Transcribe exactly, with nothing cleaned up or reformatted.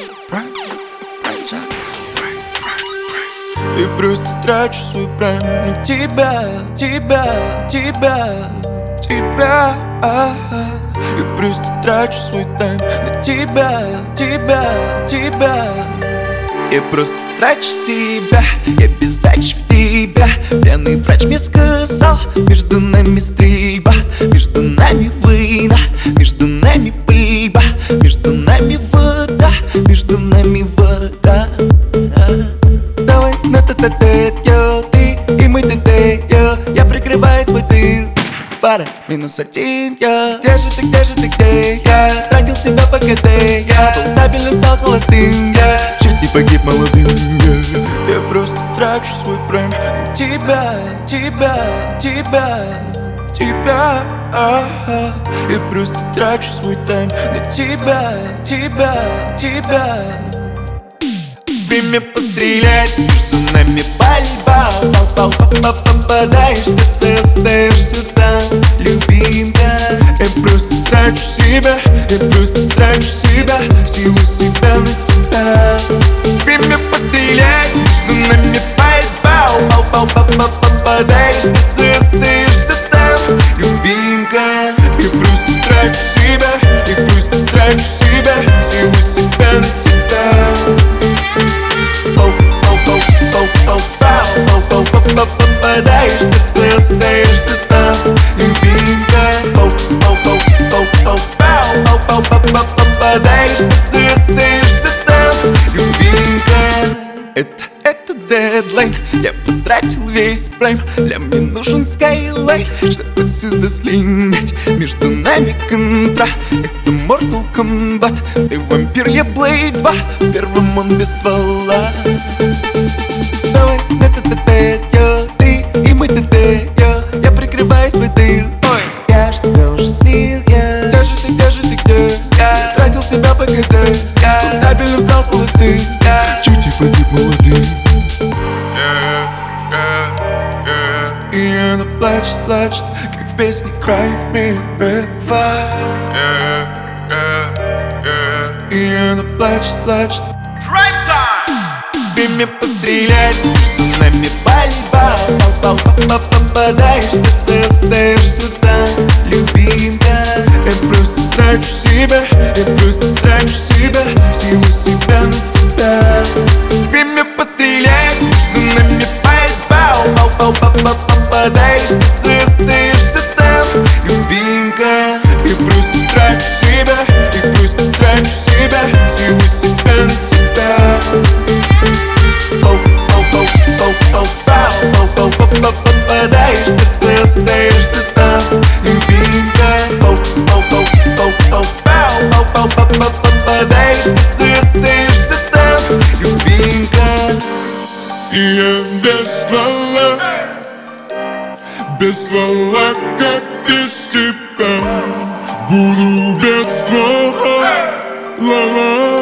И просто трачу свой прайм на тебя, тебя, тебя, тебя. И просто трачу свой тайм на тебя, тебя, тебя. Я просто трачу себя, я без сдачи в тебя. Пьяный врач мне сказал, между нами стрельба, между нами война, между нами пыльба, между нами вода, между нами вода. Давай на тет-а-тет, йо, ты и мой тет, йо. Я прикрываю свой тыл, пара, минус один, я. Где же ты, где же ты, где я? Тратил себя по КД, я был стабильно, стал холостым, я. Чуть не погиб молодым, я. Я просто трачу свой прайм на тебя, тебя, тебя, тебя. А-а. Я просто трачу свой тайм на тебя, тебя, тебя. Время пострелять, между нами пальба. Пал-пал-пал-пал, попадаешь в сердце, остаешься там, любимка. Я просто трачу себя, я просто трачу себя, силу себя на тебя. Время пострелять, между нами пальба. Пал-пал-пал-пал, попадаешь в сердце, остаешься там, любимка. Я просто трачу себя, я просто трачу себя, силу себя на тебя. Попадаешь в сердце, остаешься там, любимка. Попадаешь в сердце, остаешься там, любимка. Это, это дедлайн, я потратил весь прайм. Для мне нужен скайлайт, чтобы отсюда слинять. Между нами контра, это Mortal Kombat. Ты вампир, я Блейд два, в первом он без ствола. Давай на тет-а-тет, йо, ты и мой тет, йо. Я прикрываю свой тыл, ой, я ж тебя уже слил, я. Где же ты, где же ты, где? Я тратил себя по КД, я стабильно стал холостым, я. Чуть не погиб молодым. И она плачет, плачет, как в песне Cry Me River. И она плачет, плачет. Время пострелять, между нами пальба. Попадаешь в сердце, остаешься там, любимка. Я просто трачу себя, я просто трачу себя, силу себя на тебя. Время пострелять, между нами пальба. Попадаешь в сердце, остаешься там, любимка. Я просто трачу себя, я просто трачу себя, силу себя на тебя. Попадаешь в сердце, остаешься там, любимка. Попадаешь в сердце, остаешься там, любимка. И я без ствола, без ствола, как без тебя. Буду без ствола, ла-ла.